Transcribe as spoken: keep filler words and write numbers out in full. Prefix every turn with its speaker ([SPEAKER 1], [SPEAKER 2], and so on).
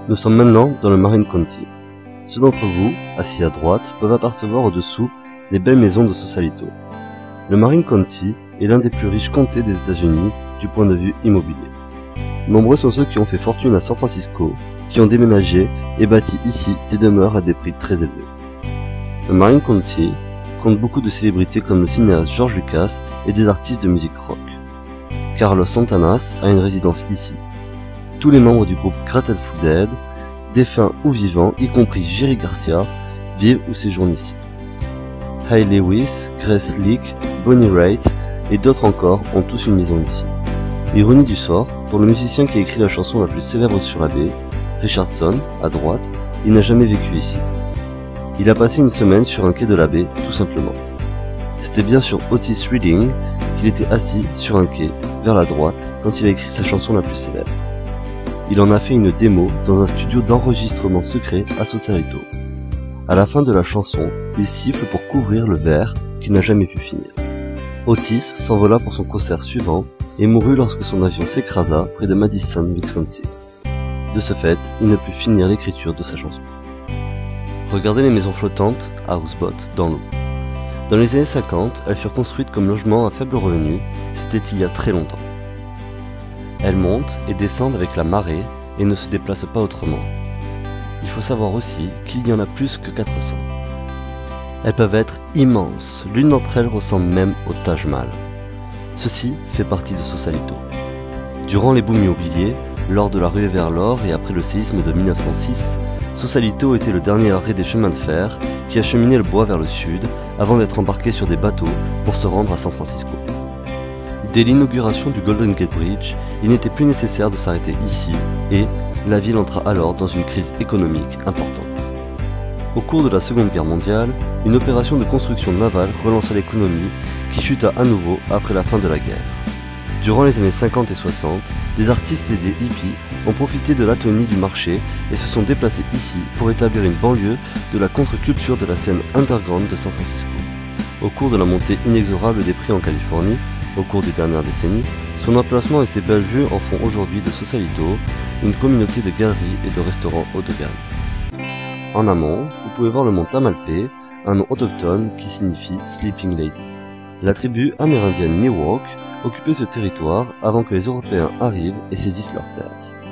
[SPEAKER 1] Nous sommes maintenant dans le Marin County. Ceux d'entre vous, assis à droite, peuvent apercevoir au-dessous les belles maisons de Sausalito. Le Marin County est l'un des plus riches comtés des États-Unis du point de vue immobilier. Nombreux sont ceux qui ont fait fortune à San Francisco, qui ont déménagé et bâti ici des demeures à des prix très élevés. Le Marin County compte beaucoup de célébrités comme le cinéaste George Lucas et des artistes de musique rock. Carlos Santana a une résidence ici. Tous les membres du groupe Grateful Dead, défunts ou vivants, y compris Jerry Garcia, vivent ou séjournent ici. Huey Lewis, Grace Slick, Bonnie Raitt et d'autres encore ont tous une maison ici. Ironie du sort, pour le musicien qui a écrit la chanson la plus célèbre sur la baie, Richardson, à droite, il n'a jamais vécu ici. Il a passé une semaine sur un quai de la baie, tout simplement. C'était bien sur Otis Redding qu'il était assis sur un quai, vers la droite, quand il a écrit sa chanson la plus célèbre. Il en a fait une démo dans un studio d'enregistrement secret à Sausalito. À la fin de la chanson, il siffle pour couvrir le verre qu'il n'a jamais pu finir. Otis s'envola pour son concert suivant et mourut lorsque son avion s'écrasa près de Madison, Wisconsin. De ce fait, il ne put finir l'écriture de sa chanson. Regardez les maisons flottantes, houseboat, dans l'eau. Dans les années cinquante, elles furent construites comme logement à faible revenu, c'était il y a très longtemps. Elles montent et descendent avec la marée et ne se déplacent pas autrement. Il faut savoir aussi qu'il y en a plus que quatre cents. Elles peuvent être immenses, l'une d'entre elles ressemble même au Taj Mahal. Ceci fait partie de Sausalito. Durant les booms immobiliers, lors de la ruée vers l'or et après le séisme de mille neuf cent six, Sausalito était le dernier arrêt des chemins de fer qui acheminait le bois vers le sud avant d'être embarqué sur des bateaux pour se rendre à San Francisco. Dès l'inauguration du Golden Gate Bridge, il n'était plus nécessaire de s'arrêter ici et la ville entra alors dans une crise économique importante. Au cours de la Seconde Guerre mondiale, une opération de construction navale relança l'économie qui chuta à nouveau après la fin de la guerre. Durant les années cinquante et soixante, des artistes et des hippies ont profité de l'atonie du marché et se sont déplacés ici pour établir une banlieue de la contre-culture de la scène underground de San Francisco. Au cours de la montée inexorable des prix en Californie, au cours des dernières décennies, son emplacement et ses belles vues en font aujourd'hui de Sausalito une communauté de galeries et de restaurants haut de gamme. En amont, vous pouvez voir le mont Tamalpais, un nom autochtone qui signifie Sleeping Lady. La tribu amérindienne Miwok occupait ce territoire avant que les Européens arrivent et saisissent leurs terres.